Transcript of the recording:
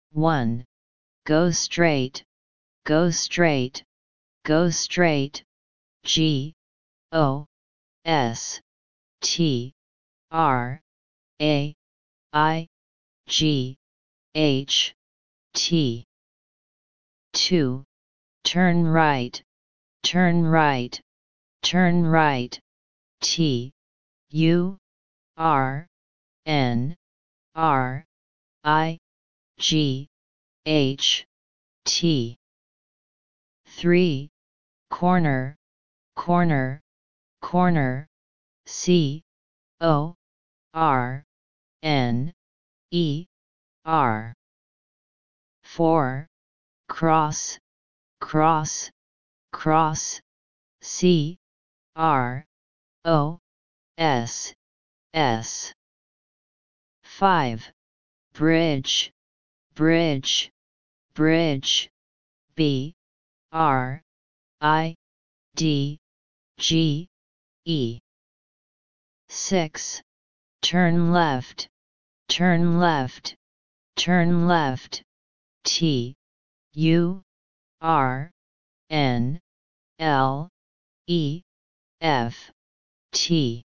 1. Go straight, go straight, go straight. G O S T R A I G H T. 2. Turn right, turn right, turn right. T U R N R I G H T. 3. Corner, corner, corner. C O R N E R. 4. Cross, cross, cross. C R O S S. 5. Bridge, bridge, bridge. B R I D G E. 6. Turn left, turn left, turn left. T U R N L E F T.